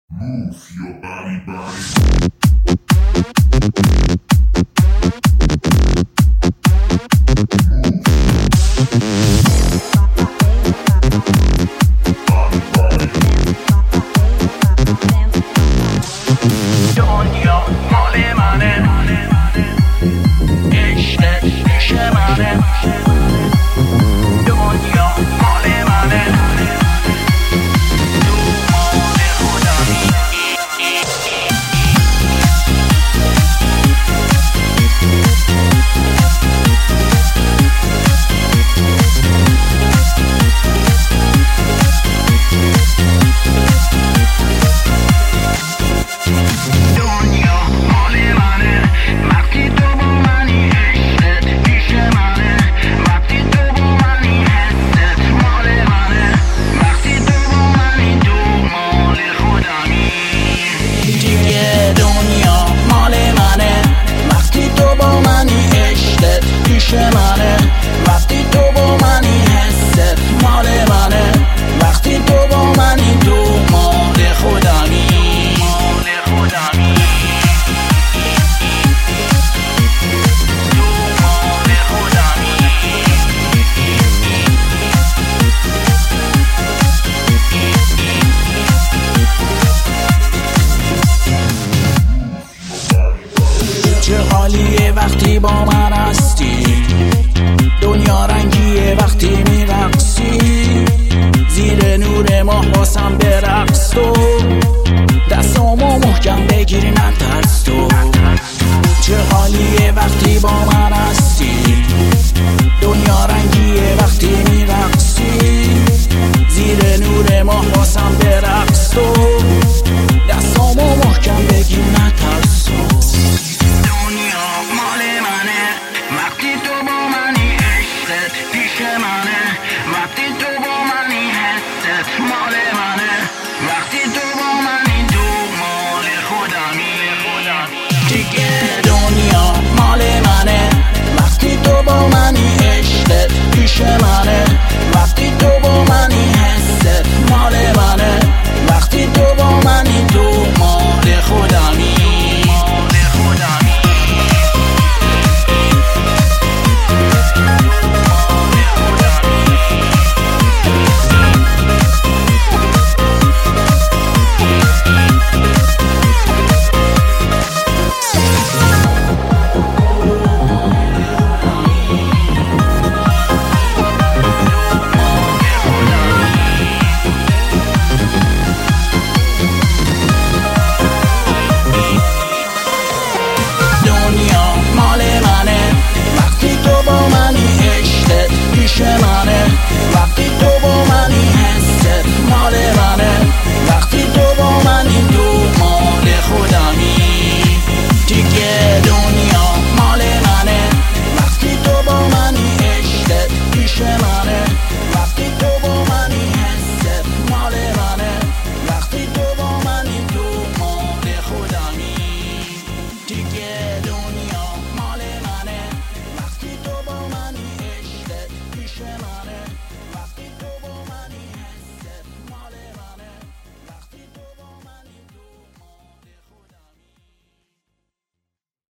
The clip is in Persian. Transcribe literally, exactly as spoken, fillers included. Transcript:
Move your body, body. دنیا مال منه، عشقت پیش منه. دنیا مال منه، تو مال خودمی. وقتی تو با منی حست مال منه، وقتی تو با منی تو مال خودمی. مال خودمی، تو مال خودمی. چه حالیه وقتی با من هستی، دنیا رنگیه وقتی میرقصی، زیر نور ماه واسم برقص تو.